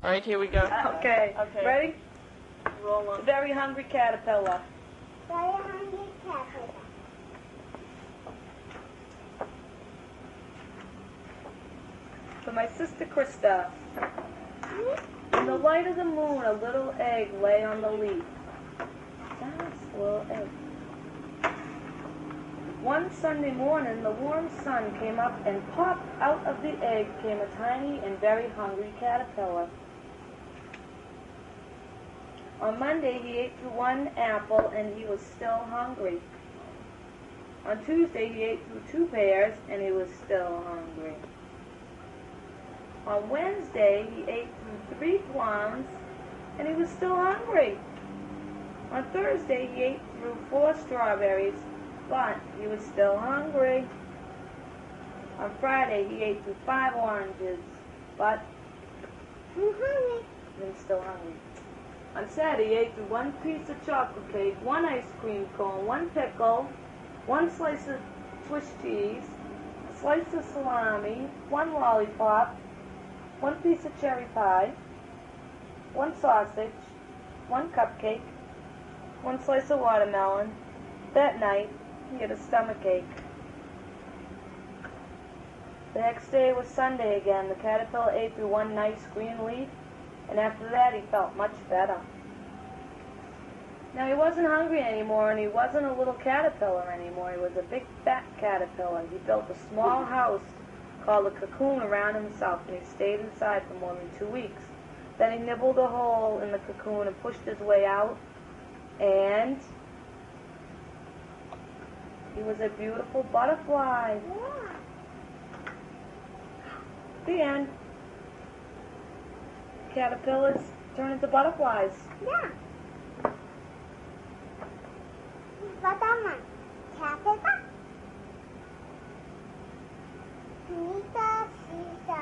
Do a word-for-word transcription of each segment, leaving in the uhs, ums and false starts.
All right, here we go. Okay. Okay. Ready? Roll on. Very hungry caterpillar. Very hungry caterpillar. For my sister Krista. In the light of the moon, a little egg lay on the leaf. That's a little egg. One Sunday morning, the warm sun came up and popped out of the egg came a tiny and very hungry caterpillar. On Monday, he ate through one apple and he was still hungry. On Tuesday, he ate through two pears and he was still hungry. On Wednesday, he ate through three plums and he was still hungry. On Thursday, he ate through four strawberries, but he was still hungry. On Friday, he ate through five oranges, but he was still hungry. On Saturday, he ate through one piece of chocolate cake, one ice cream cone, one pickle, one slice of Swiss cheese, a slice of salami, one lollipop, one piece of cherry pie, one sausage, one cupcake, one slice of watermelon. That night, he had a stomachache. The next day was Sunday again. The caterpillar ate through one nice green leaf, and after that he felt much better. Now he wasn't hungry anymore, and he wasn't a little caterpillar anymore. He was a big fat caterpillar. He built a small house called a cocoon around himself, and he stayed inside for more than two weeks. Then he nibbled a hole in the cocoon and pushed his way out, and he was a beautiful butterfly. Yeah. The end. Caterpillars turn into butterflies. Yeah. Butterman. Caterpillar. Nita, Caesar.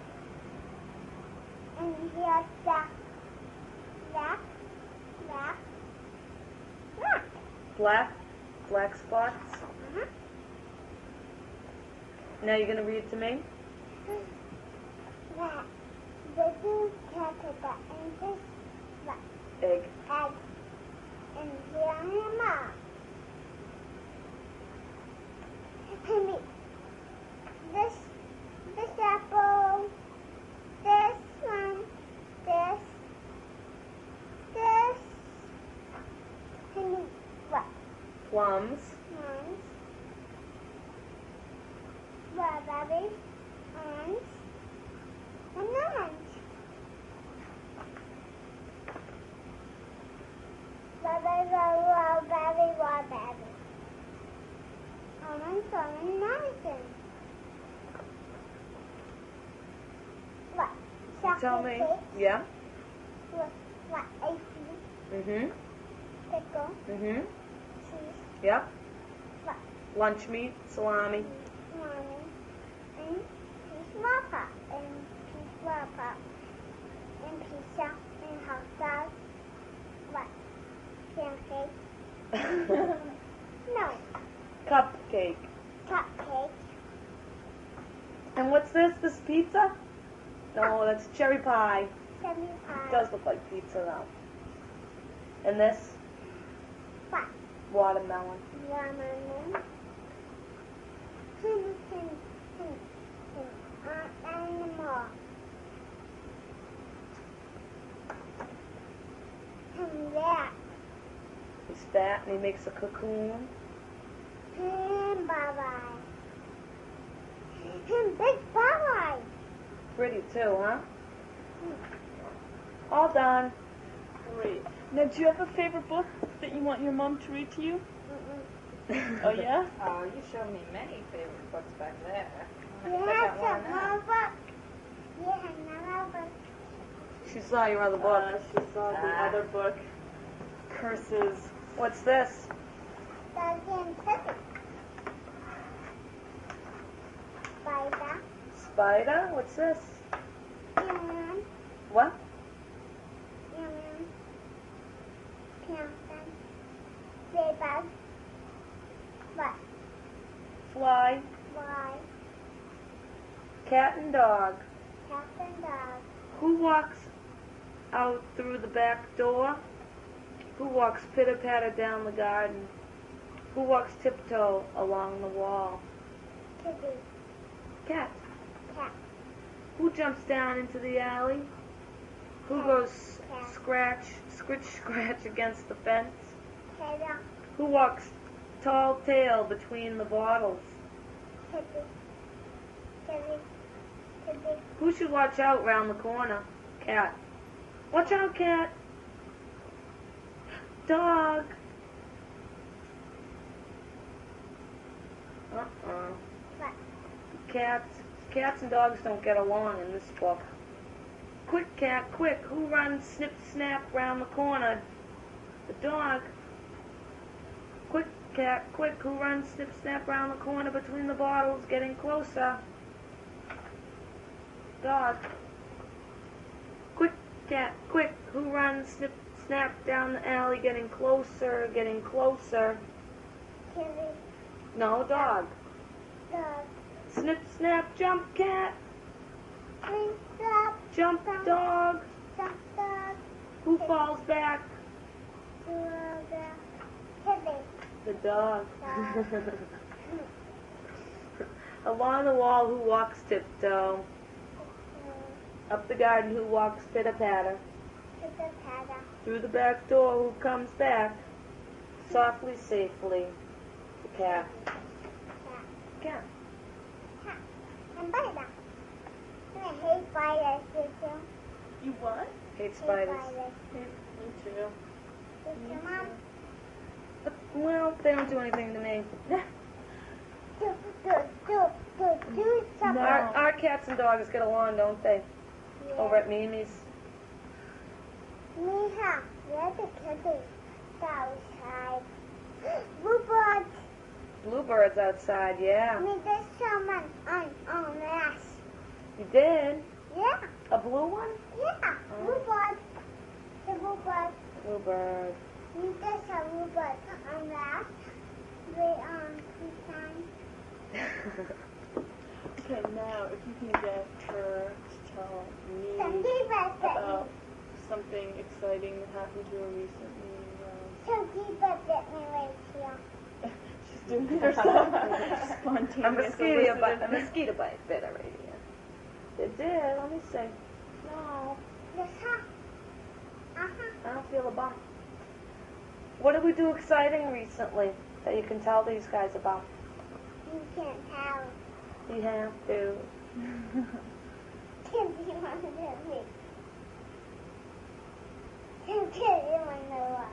And here's the black, black, black. Black, black spots. Uh-huh. Now you're going to read it to me? Black. Baby caterpillar and this black Egg. egg. And here am I. Honey. This, this apple, this one, this, this, honey, what? Plums. Ones, strawberries, orange, and orange. Strawberry, strawberry, strawberry. Orange, orange, orange. What? Tell me. Chocolate cake? Yeah? What? What? Ice cream? Mm-hmm. Pickle? Mm-hmm. Cheese? Yep. What? Lunch meat, salami. Morning. And peach wrapper. And peach wrapper. And pizza. And hot dog. What? Pancake? No. Cupcake. Cupcake. And what's this? This pizza? No, that's cherry pie. Cherry It pie. does look like pizza though. And this? What? Watermelon. Watermelon. Hum, hum, hum, hum. Uh, animal. Hum, yeah. He's fat and he makes a cocoon. Hum, bye-bye. Hum, big bye-bye. Pretty too, huh? All done. Great. Now, do you have a favorite book that you want your mom to read to you? Mm-mm. Oh, yeah? Oh, you showed me many favorite books back there. You I have got one some now. more book. You have another book. She saw your other book. Uh, she saw the Ah. other book. Curses. What's this? Doggy and Pippi. Spider. Spider? What's this? Human. What? Human. Plankton. Ladybug. What? Fly. Why? Cat and dog. Cat and dog. Who walks out through the back door? Who walks pitter-patter down the garden? Who walks tiptoe along the wall? Kitty. Cat. Cat. Who jumps down into the alley? Who Cat. goes Cat. scratch, scritch, scratch against the fence? Cat. Who walks tall tale between the bottles? Kitty. Kitty. Kitty. Who should watch out round the corner? Cat. Watch out, cat. Dog. Uh-uh. What? Cats. Cats and dogs don't get along in this book. Quick, cat, quick. Who runs snip, snap round the corner? The dog. Quick, cat, quick. Who runs snip, snap round the corner between the bottles, getting closer? Dog. Quick, cat, quick. Who runs snip, snap down the alley, getting closer, getting closer? Kitty. No, dog. Dog. Snip, snap, jump, cat. Green stop. Jump, dog. Stop dog. Who falls back? Dog. Kitty. The dog. Dog. Along the wall, who walks tiptoe? Up the garden, who walks pitter-patter? Pitter-patter. Through the back door, who comes back? Softly, safely. The cat. Cat. Cat. Cat. And spider. I hate spiders, you too. You what? Hate Hate spiders. spiders. Me too. Did your mom But, well, they don't do anything to me. do, do, do, do, do something? No. Our, our cats and dogs get along, don't they? Yeah. Over at Mimi's. Mija, where's the kitty? Outside. Bluebird. Bluebirds outside, yeah. Me, there's someone on, on this. You did? Yeah, A blue one? yeah. Oh. Bluebird. The bluebird. Bluebird. Me, there's a bluebird on that. They, um, behind. Okay, now if you can get her to tell me Somebody better about something exciting that happened to her recently. Um, Somebody better me right here. she's doing it herself. Spontaneous. A mosquito bite. A elicited- mosquito bite bit already. It did. Let me see. No, Yes, huh? Uh-huh. I don't feel a bump. What did we do exciting recently that you can tell these guys about? You can't tell. You have to. Can't be one of them. Can't kill you in the what?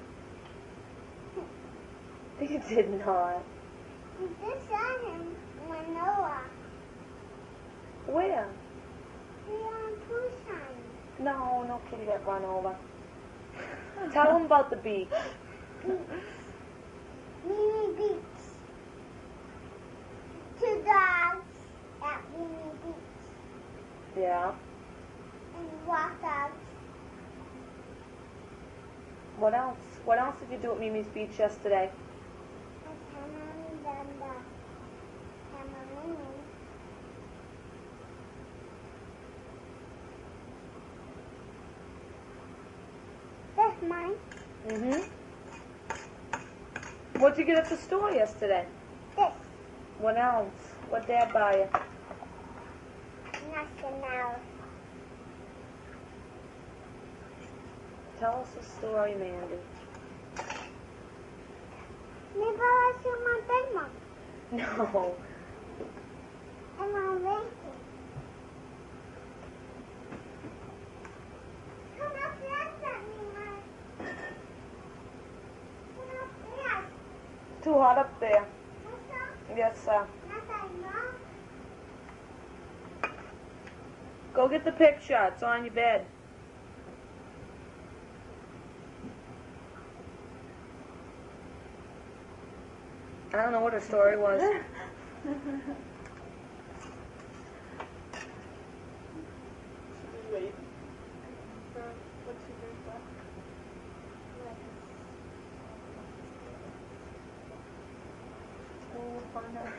You did not. You just saw him when Noah. Where? He on Tucson. No, no kitty got run over. Tell them about the beach. Mimi Beach. Two dogs at Mimi Beach. Yeah. And walk dogs. What else? What else did you do at Mimi's Beach yesterday? And Tammy done the Tammy. That's mine. Mm-hmm. What'd you get at the store yesterday? This. What else? What dad buy you? Nothing else. Tell us a story, Mandy. Maybe I'll show my big mom. No. And I'm waiting. Come upstairs at me, Mom. Come upstairs. Too hot up there. What's up? Yes, sir. Nothing, Mom. Go get the picture. It's on your bed. I don't know what her story was. Should we wait for what she brings back? Oh, find out.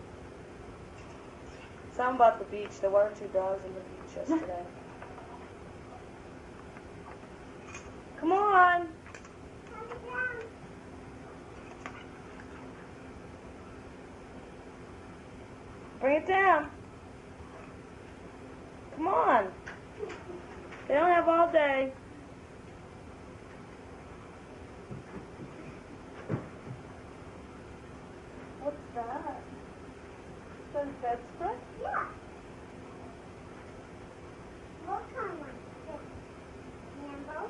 Something about the beach. There were two dogs on the beach yesterday. Come on. Come down. Bring it down. Come on. They don't have all day. What's that? Is that a bedspread? Yeah. What kind of Rambo?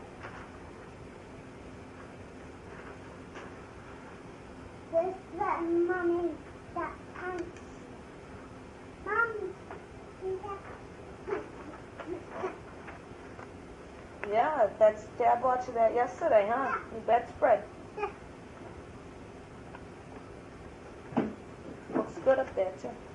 This that mommy that pants. Mommy, see that? Yeah, that's Dad bought you that yesterday, huh? Your bedspread. Yeah. Looks good up there too.